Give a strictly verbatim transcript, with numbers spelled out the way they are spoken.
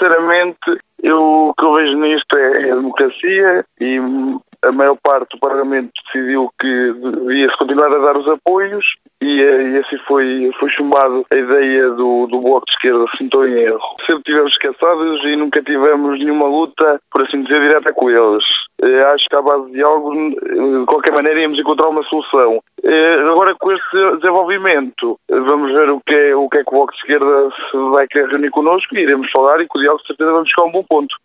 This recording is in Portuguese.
sinceramente, eu, o que eu vejo nisto é a democracia e a maior parte do Parlamento decidiu que devia-se continuar a dar os apoios e, e assim foi, foi chumbado a ideia do, do Bloco de Esquerda, se não estou em erro. Sempre tivemos esqueçados e nunca tivemos nenhuma luta, por assim dizer, direta com eles. Acho que à base de algo, de qualquer maneira, íamos encontrar uma solução. Agora, com este desenvolvimento, vamos ver o que é o, que é que o Bloco de Esquerda se vai querer reunir connosco e iremos falar e com o diálogo, de certeza, vamos chegar a um bom ponto.